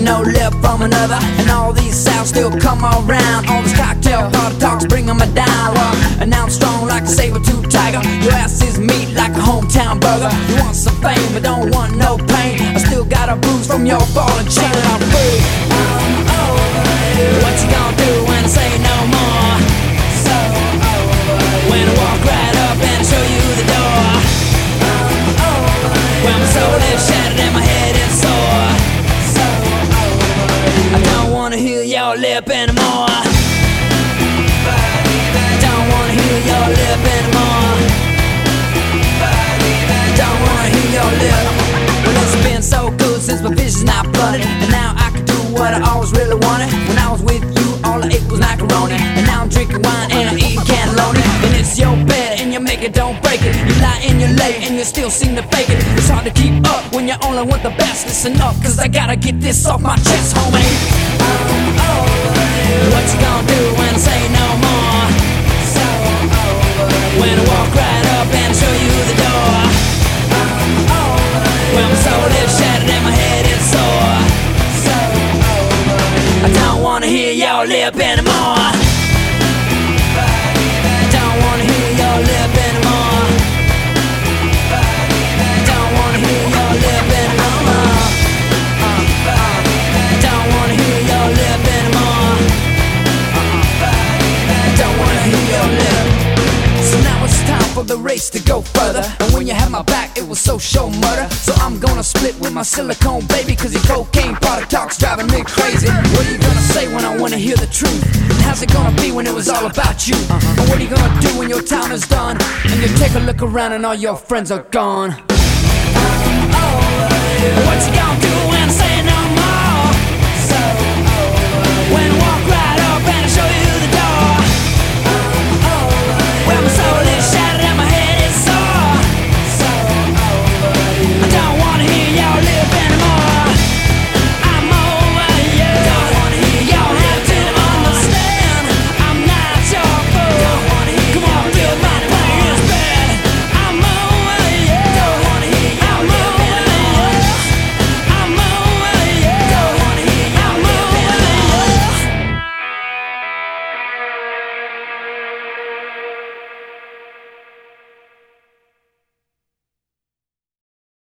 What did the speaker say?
no lip from another, and all these sounds still come around. All this cocktail party talks bringing me down. Well, and now I'm strong like a saber-tooth tiger. Your ass is meat like a hometown burger. You want some fame but don't want no pain. I still got a bruise from your falling chain. I'm free, I'm over you. What you gonna do when I say no more? So over you. When I walk right up and I show you the door. I'm over you. When my soul is shattered and my head is sore. So over you. I don't wanna hear your lip anymore. Don't wanna hear your lip anymore. Don't wanna hear your lip. Well, it's been so good since my vision's not flooded, and now I can do what I always really wanted. When I was with you, all I ate was macaroni, and now I'm drinking wine and I'm eating cannelloni. And it's your bed and you make it, don't break it. You lie and you lay and you still seem to fake it. It's hard to keep up when you only want the best. Listen up, cause I gotta get this off my chest, homie. I'm over you. What you gonna do when I say no more? So over you. When I walk right up and I show you the door. I'm over you. When my soul is shattered and my head is sore. So over you. I don't wanna hear your lip anymore. Don't wanna hear your lip anymore. Don't wanna hear your lip anymore. Don't wanna hear your lip anymore. Don't wanna hear your lip. So now it's time for the race to go further. And when you had my back, it was so show murder. So I'm gonna split with my silicone baby, cause your cocaine product talk's driving me crazy. What are you gonna say when I wanna hear the truth? And how's it gonna be when it was all about you? And what are you gonna do when your time is done? And you take a look around and all your friends are gone. What you gonna do when I say